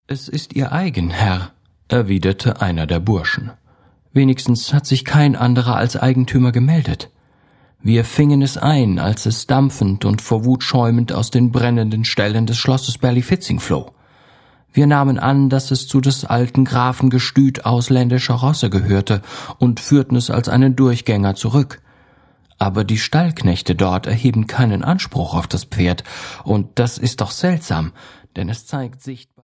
»Es ist Ihr eigen, Herr«, erwiderte einer der Burschen. »Wenigstens hat sich kein anderer als Eigentümer gemeldet. Wir fingen es ein, als es dampfend und vor Wut schäumend aus den brennenden Ställen des Schlosses Ballyfitzing floh. Wir nahmen an, dass es zu des alten Grafen Gestüt ausländischer Rosse gehörte und führten es als einen Durchgänger zurück. Aber die Stallknechte dort erheben keinen Anspruch auf das Pferd, und das ist doch seltsam, denn es zeigt sichtbar